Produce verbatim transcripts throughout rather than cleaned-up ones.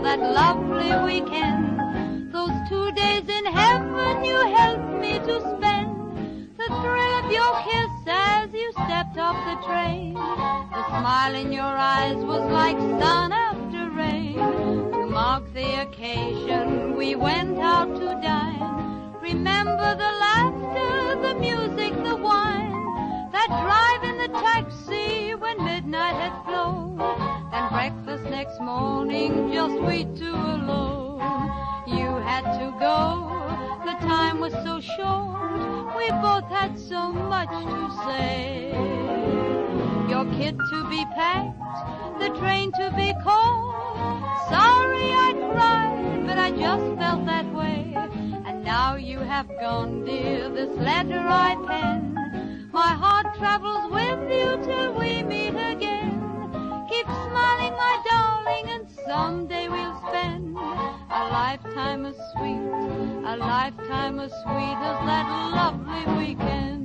that lovely weekend. Those two days in heaven you helped me to spend. The thrill of your kiss as you stepped off the train. The smile in your eyes was like sun after rain. To mark the occasion we went out to dine. Remember the laughter, the music, the wine. That drive in the taxi when midnight had flown. Then breakfast next morning, just we two alone. You had to go, the time was so short. We both had so much to say. Your kit to be packed, the train to be caught. Sorry I cried, but I just felt that way. And now you have gone, dear, this letter I pen. My heart travels with you till we meet again. Keep smiling, my darling, and someday we'll spend a lifetime as sweet, a lifetime as sweet as that lovely weekend.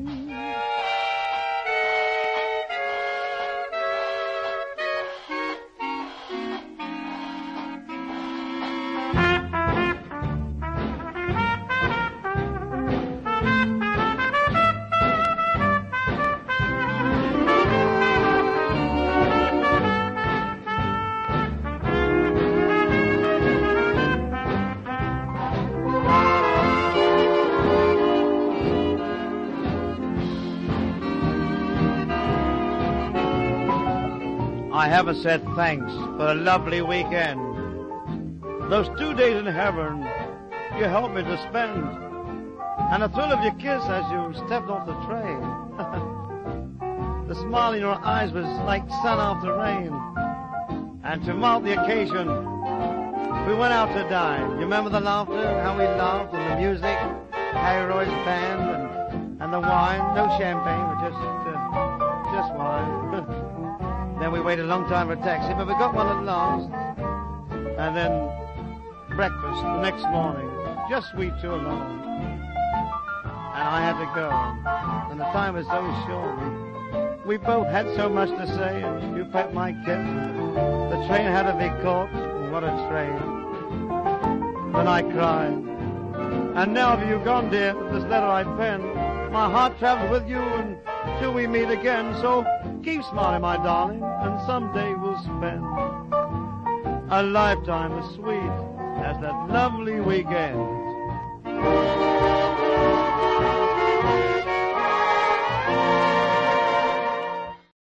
I haven't said thanks for a lovely weekend. Those two days in heaven you helped me to spend. And the thrill of your kiss as you stepped off the train. The smile in your eyes was like sun after rain. And to mark the occasion, we went out to dine. You remember the laughter, how we laughed, and the music, Harry Roy's band, and, and the wine. No champagne, but just, uh, just wine. Then we waited a long time for a taxi, but we got one at last. And then breakfast the next morning, just we two alone. And I had to go, and the time was so short. We, we both had so much to say, and you packed my kit. The train had to be caught, and what a train. Then I cried. And now have you gone, dear, this letter I penned. My heart travels with you until we meet again, so keep smiling, my darling, and someday we'll spend a lifetime as sweet as that lovely weekend.